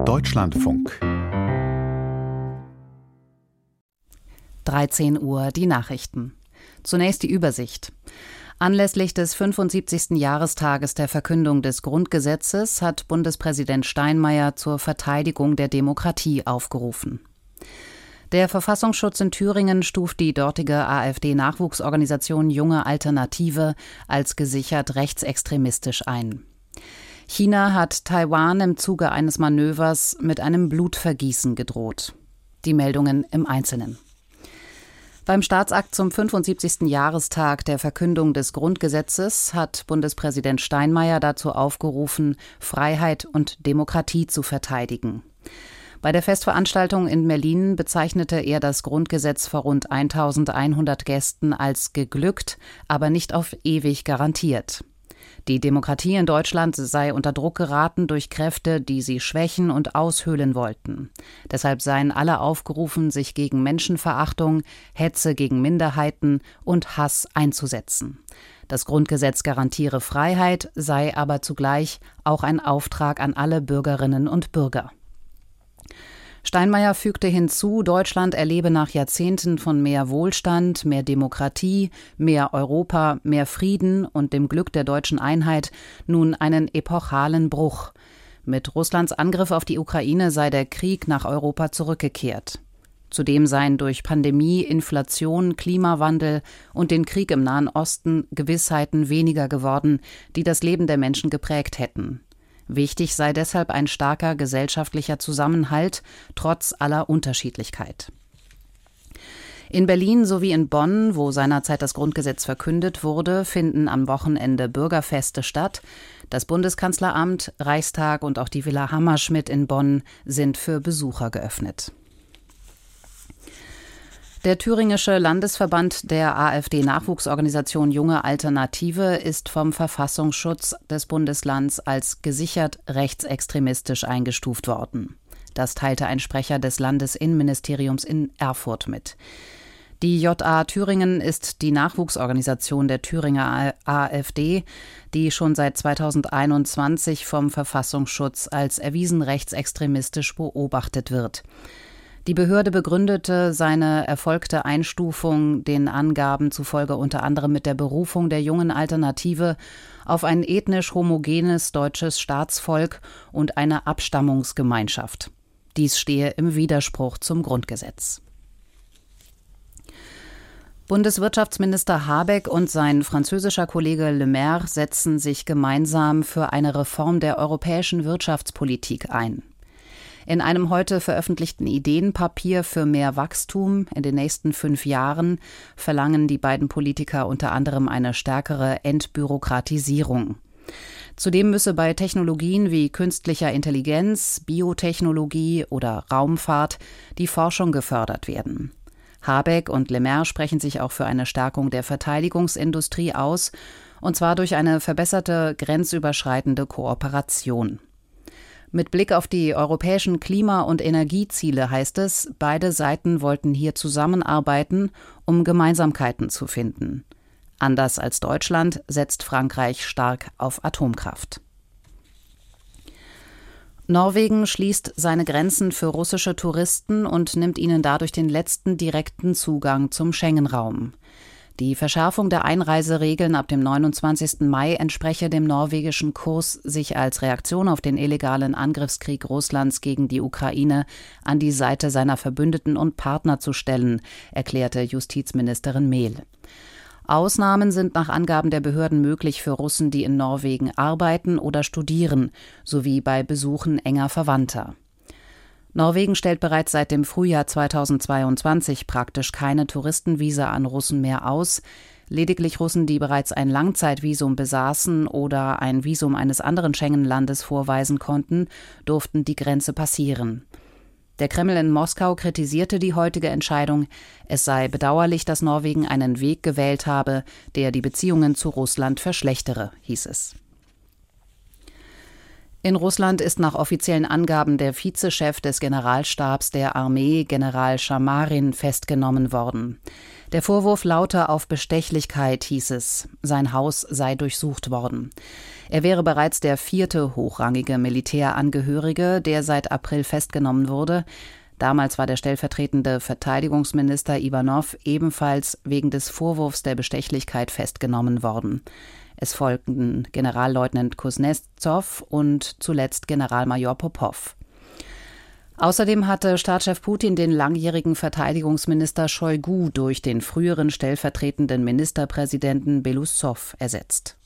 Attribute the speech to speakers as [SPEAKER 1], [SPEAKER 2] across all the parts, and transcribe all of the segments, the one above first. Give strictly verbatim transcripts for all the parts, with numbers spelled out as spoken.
[SPEAKER 1] Deutschlandfunk.
[SPEAKER 2] dreizehn Uhr die Nachrichten. Zunächst die Übersicht. Anlässlich des fünfundsiebzigsten Jahrestages der Verkündung des Grundgesetzes hat Bundespräsident Steinmeier zur Verteidigung der Demokratie aufgerufen. Der Verfassungsschutz in Thüringen stuft die dortige AfD-Nachwuchsorganisation Junge Alternative als gesichert rechtsextremistisch ein. China hat Taiwan im Zuge eines Manövers mit einem Blutvergießen gedroht. Die Meldungen im Einzelnen. Beim Staatsakt zum fünfundsiebzigsten Jahrestag der Verkündung des Grundgesetzes hat Bundespräsident Steinmeier dazu aufgerufen, Freiheit und Demokratie zu verteidigen. Bei der Festveranstaltung in Berlin bezeichnete er das Grundgesetz vor rund eintausendeinhundert Gästen als geglückt, aber nicht auf ewig garantiert. Die Demokratie in Deutschland sei unter Druck geraten durch Kräfte, die sie schwächen und aushöhlen wollten. Deshalb seien alle aufgerufen, sich gegen Menschenverachtung, Hetze gegen Minderheiten und Hass einzusetzen. Das Grundgesetz garantiere Freiheit, sei aber zugleich auch ein Auftrag an alle Bürgerinnen und Bürger. Steinmeier fügte hinzu, Deutschland erlebe nach Jahrzehnten von mehr Wohlstand, mehr Demokratie, mehr Europa, mehr Frieden und dem Glück der deutschen Einheit nun einen epochalen Bruch. Mit Russlands Angriff auf die Ukraine sei der Krieg nach Europa zurückgekehrt. Zudem seien durch Pandemie, Inflation, Klimawandel und den Krieg im Nahen Osten Gewissheiten weniger geworden, die das Leben der Menschen geprägt hätten. Wichtig sei deshalb ein starker gesellschaftlicher Zusammenhalt, trotz aller Unterschiedlichkeit. In Berlin sowie in Bonn, wo seinerzeit das Grundgesetz verkündet wurde, finden am Wochenende Bürgerfeste statt. Das Bundeskanzleramt, Reichstag und auch die Villa Hammerschmidt in Bonn sind für Besucher geöffnet. Der thüringische Landesverband der AfD-Nachwuchsorganisation Junge Alternative ist vom Verfassungsschutz des Bundeslands als gesichert rechtsextremistisch eingestuft worden. Das teilte ein Sprecher des Landesinnenministeriums in Erfurt mit. Die J A Thüringen ist die Nachwuchsorganisation der Thüringer AfD, die schon seit zweitausendeinundzwanzig vom Verfassungsschutz als erwiesen rechtsextremistisch beobachtet wird. Die Behörde begründete seine erfolgte Einstufung den Angaben zufolge unter anderem mit der Berufung der Jungen Alternative auf ein ethnisch homogenes deutsches Staatsvolk und eine Abstammungsgemeinschaft. Dies stehe im Widerspruch zum Grundgesetz. Bundeswirtschaftsminister Habeck und sein französischer Kollege Le Maire setzen sich gemeinsam für eine Reform der europäischen Wirtschaftspolitik ein. In einem heute veröffentlichten Ideenpapier für mehr Wachstum in den nächsten fünf Jahren verlangen die beiden Politiker unter anderem eine stärkere Entbürokratisierung. Zudem müsse bei Technologien wie künstlicher Intelligenz, Biotechnologie oder Raumfahrt die Forschung gefördert werden. Habeck und Le Maire sprechen sich auch für eine Stärkung der Verteidigungsindustrie aus, und zwar durch eine verbesserte grenzüberschreitende Kooperation. Mit Blick auf die europäischen Klima- und Energieziele heißt es, beide Seiten wollten hier zusammenarbeiten, um Gemeinsamkeiten zu finden. Anders als Deutschland setzt Frankreich stark auf Atomkraft. Norwegen schließt seine Grenzen für russische Touristen und nimmt ihnen dadurch den letzten direkten Zugang zum Schengen-Raum. Die Verschärfung der Einreiseregeln ab dem neunundzwanzigsten Mai entspreche dem norwegischen Kurs, sich als Reaktion auf den illegalen Angriffskrieg Russlands gegen die Ukraine an die Seite seiner Verbündeten und Partner zu stellen, erklärte Justizministerin Mehl. Ausnahmen sind nach Angaben der Behörden möglich für Russen, die in Norwegen arbeiten oder studieren, sowie bei Besuchen enger Verwandter. Norwegen stellt bereits seit dem Frühjahr zweitausendzweiundzwanzig praktisch keine Touristenvisa an Russen mehr aus. Lediglich Russen, die bereits ein Langzeitvisum besaßen oder ein Visum eines anderen Schengen-Landes vorweisen konnten, durften die Grenze passieren. Der Kreml in Moskau kritisierte die heutige Entscheidung. Es sei bedauerlich, dass Norwegen einen Weg gewählt habe, der die Beziehungen zu Russland verschlechtere, hieß es. In Russland ist nach offiziellen Angaben der Vizechef des Generalstabs der Armee, General Schamarin, festgenommen worden. Der Vorwurf laute auf Bestechlichkeit, hieß es. Sein Haus sei durchsucht worden. Er wäre bereits der vierte hochrangige Militärangehörige, der seit April festgenommen wurde. Damals war der stellvertretende Verteidigungsminister Iwanow ebenfalls wegen des Vorwurfs der Bestechlichkeit festgenommen worden. Es folgten Generalleutnant Kuznetsov und zuletzt Generalmajor Popow. Außerdem hatte Staatschef Putin den langjährigen Verteidigungsminister Shoigu durch den früheren stellvertretenden Ministerpräsidenten Beloussow ersetzt.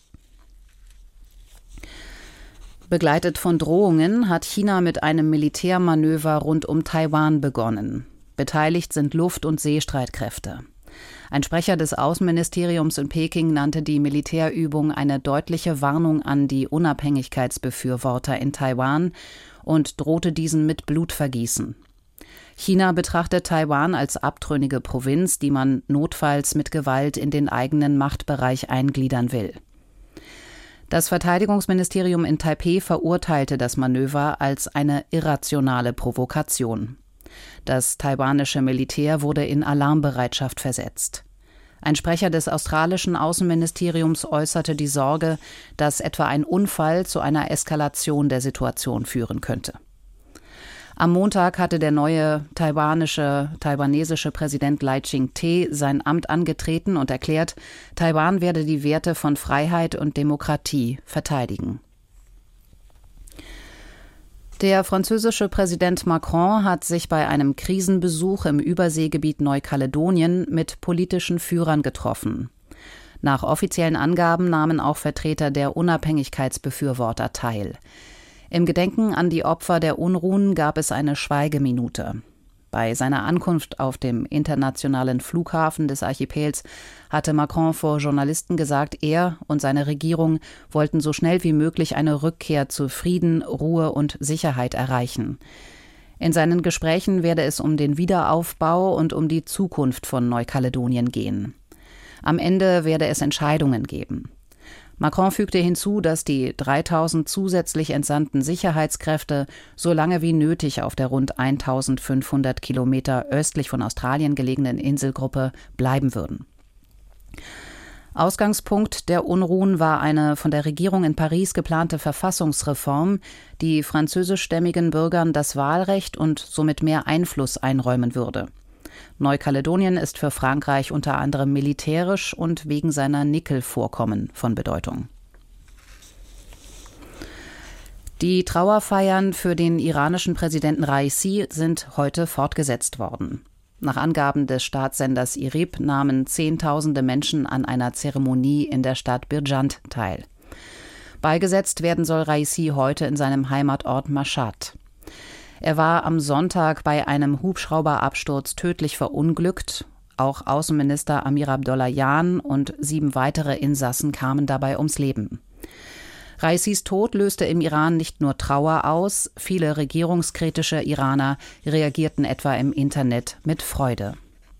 [SPEAKER 2] Begleitet von Drohungen hat China mit einem Militärmanöver rund um Taiwan begonnen. Beteiligt sind Luft- und Seestreitkräfte. Ein Sprecher des Außenministeriums in Peking nannte die Militärübung eine deutliche Warnung an die Unabhängigkeitsbefürworter in Taiwan und drohte diesen mit Blutvergießen. China betrachtet Taiwan als abtrünnige Provinz, die man notfalls mit Gewalt in den eigenen Machtbereich eingliedern will. Das Verteidigungsministerium in Taipeh verurteilte das Manöver als eine irrationale Provokation. Das taiwanische Militär wurde in Alarmbereitschaft versetzt. Ein Sprecher des australischen Außenministeriums äußerte die Sorge, dass etwa ein Unfall zu einer Eskalation der Situation führen könnte. Am Montag hatte der neue taiwanische, taiwanesische Präsident Lai Ching-te sein Amt angetreten und erklärt, Taiwan werde die Werte von Freiheit und Demokratie verteidigen. Der französische Präsident Macron hat sich bei einem Krisenbesuch im Überseegebiet Neukaledonien mit politischen Führern getroffen. Nach offiziellen Angaben nahmen auch Vertreter der Unabhängigkeitsbefürworter teil. Im Gedenken an die Opfer der Unruhen gab es eine Schweigeminute. Bei seiner Ankunft auf dem internationalen Flughafen des Archipels hatte Macron vor Journalisten gesagt, er und seine Regierung wollten so schnell wie möglich eine Rückkehr zu Frieden, Ruhe und Sicherheit erreichen. In seinen Gesprächen werde es um den Wiederaufbau und um die Zukunft von Neukaledonien gehen. Am Ende werde es Entscheidungen geben. Macron fügte hinzu, dass die dreitausend zusätzlich entsandten Sicherheitskräfte so lange wie nötig auf der rund eintausendfünfhundert Kilometer östlich von Australien gelegenen Inselgruppe bleiben würden. Ausgangspunkt der Unruhen war eine von der Regierung in Paris geplante Verfassungsreform, die französischstämmigen Bürgern das Wahlrecht und somit mehr Einfluss einräumen würde. Neukaledonien ist für Frankreich unter anderem militärisch und wegen seiner Nickelvorkommen von Bedeutung. Die Trauerfeiern für den iranischen Präsidenten Raisi sind heute fortgesetzt worden. Nach Angaben des Staatssenders I R I B nahmen Zehntausende Menschen an einer Zeremonie in der Stadt Birjand teil. Beigesetzt werden soll Raisi heute in seinem Heimatort Mashhad. Er war am Sonntag bei einem Hubschrauberabsturz tödlich verunglückt. Auch Außenminister Amir Abdollahian und sieben weitere Insassen kamen dabei ums Leben. Raisis Tod löste im Iran nicht nur Trauer aus, viele regierungskritische Iraner reagierten etwa im Internet mit Freude.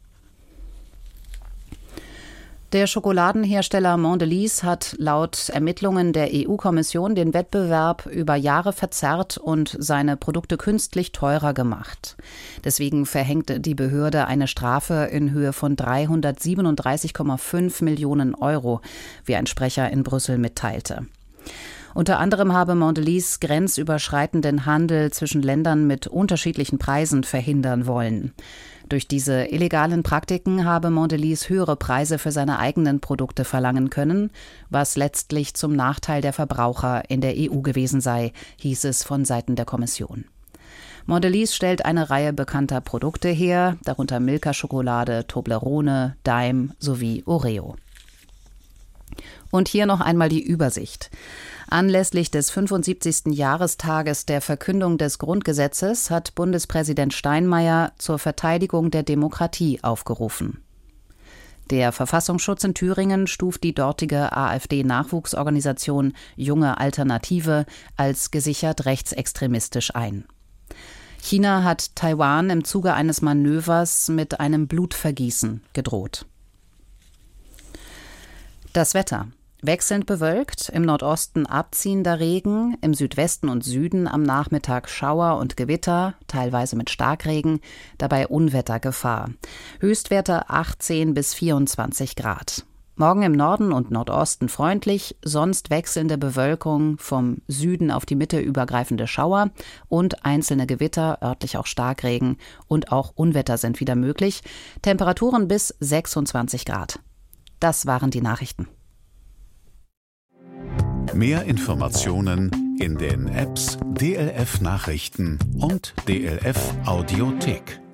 [SPEAKER 2] Der Schokoladenhersteller Mondelez hat laut Ermittlungen der E U-Kommission den Wettbewerb über Jahre verzerrt und seine Produkte künstlich teurer gemacht. Deswegen verhängte die Behörde eine Strafe in Höhe von dreihundertsiebenunddreißig Komma fünf Millionen Euro, wie ein Sprecher in Brüssel mitteilte. Unter anderem habe Mondelez grenzüberschreitenden Handel zwischen Ländern mit unterschiedlichen Preisen verhindern wollen. Durch diese illegalen Praktiken habe Mondelez höhere Preise für seine eigenen Produkte verlangen können, was letztlich zum Nachteil der Verbraucher in der E U gewesen sei, hieß es von Seiten der Kommission. Mondelez stellt eine Reihe bekannter Produkte her, darunter Milka-Schokolade, Toblerone, Daim sowie Oreo. Und hier noch einmal die Übersicht. Anlässlich des fünfundsiebzigsten Jahrestages der Verkündung des Grundgesetzes hat Bundespräsident Steinmeier zur Verteidigung der Demokratie aufgerufen. Der Verfassungsschutz in Thüringen stuft die dortige AfD-Nachwuchsorganisation Junge Alternative als gesichert rechtsextremistisch ein. China hat Taiwan im Zuge eines Manövers mit einem Blutvergießen gedroht. Das Wetter. Wechselnd bewölkt, im Nordosten abziehender Regen, im Südwesten und Süden am Nachmittag Schauer und Gewitter, teilweise mit Starkregen, dabei Unwettergefahr. Höchstwerte achtzehn bis vierundzwanzig Grad. Morgen im Norden und Nordosten freundlich, sonst wechselnde Bewölkung, vom Süden auf die Mitte übergreifende Schauer und einzelne Gewitter, örtlich auch Starkregen und auch Unwetter sind wieder möglich. Temperaturen bis sechsundzwanzig Grad. Das waren die Nachrichten.
[SPEAKER 1] Mehr Informationen in den Apps D L F Nachrichten und D L F Audiothek.